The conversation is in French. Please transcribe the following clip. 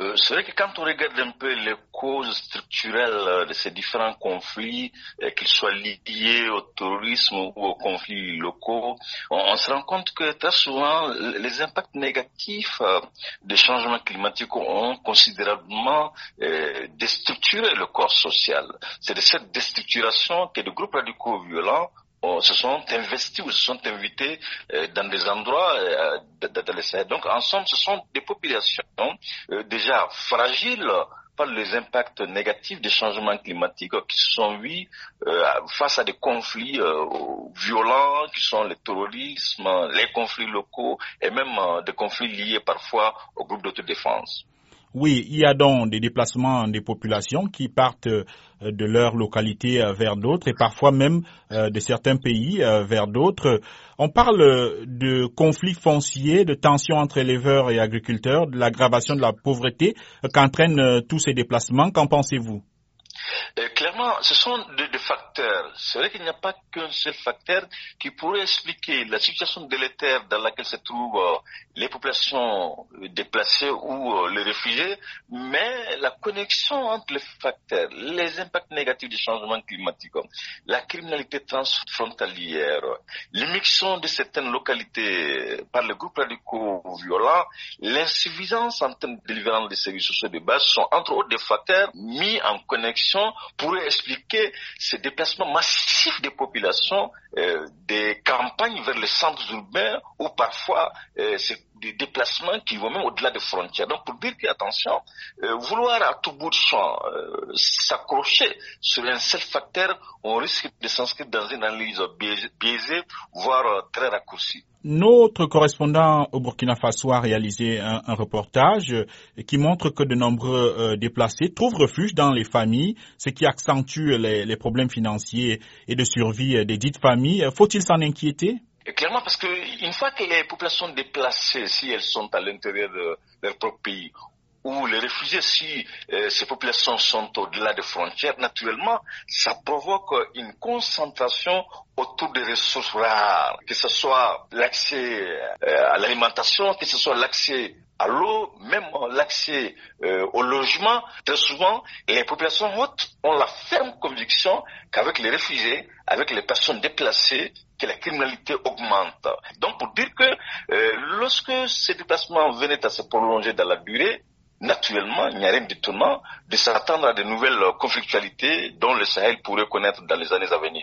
C'est vrai que quand on regarde un peu les causes structurelles de ces différents conflits, qu'ils soient liés au terrorisme ou aux conflits locaux, on se rend compte que très souvent les impacts négatifs des changements climatiques ont considérablement déstructuré le corps social. C'est de cette déstructuration que des groupes radicaux violents se sont investis ou se sont invités dans des endroits dans les Sahel. Donc, en somme, ce sont des populations déjà fragiles par les impacts négatifs des changements climatiques qui se sont vus face à des conflits violents qui sont le terrorisme, les conflits locaux et même des conflits liés parfois aux groupes d'autodéfense. Oui, il y a donc des déplacements des populations qui partent de leur localité vers d'autres et parfois même de certains pays vers d'autres. On parle de conflits fonciers, de tensions entre éleveurs et agriculteurs, de l'aggravation de la pauvreté qu'entraînent tous ces déplacements. Qu'en pensez-vous? Clairement, ce sont des facteurs. C'est vrai qu'il n'y a pas qu'un seul facteur qui pourrait expliquer la situation délétère dans laquelle se trouvent les populations déplacées ou les réfugiés, mais la connexion entre les facteurs, les impacts négatifs du changement climatique, la criminalité transfrontalière, l'immixtion de certaines localités par les groupes radicaux violents, l'insuffisance en termes de délivrance des services sociaux de base sont entre autres des facteurs mis en connexion pourrait expliquer ces déplacements massifs des populations des campagnes vers les centres urbains ou parfois c'est des déplacements qui vont même au-delà des frontières. Donc pour dire qu'attention, vouloir à tout bout de champ s'accrocher sur un seul facteur, on risque de s'inscrire dans une analyse biaisée, voire très raccourcie. Notre correspondant au Burkina Faso a réalisé un reportage qui montre que de nombreux déplacés trouvent refuge dans les familles, ce qui accentue les problèmes financiers et de survie des dites familles. Faut-il s'en inquiéter? Clairement, parce que une fois que les populations déplacées, si elles sont à l'intérieur de leur propre pays, ou les réfugiés, si ces populations sont au-delà des frontières, naturellement, ça provoque une concentration autour des ressources rares, que ce soit l'accès à l'alimentation, que ce soit l'accès à l'eau, même l'accès au logement. Très souvent, les populations hautes ont la ferme conviction qu'avec les réfugiés, avec les personnes déplacées, que la criminalité augmente. Donc, pour dire que lorsque ces déplacements venaient à se prolonger dans la durée, naturellement, il n'y a rien d'étonnant de s'attendre à de nouvelles conflictualités dont le Sahel pourrait connaître dans les années à venir.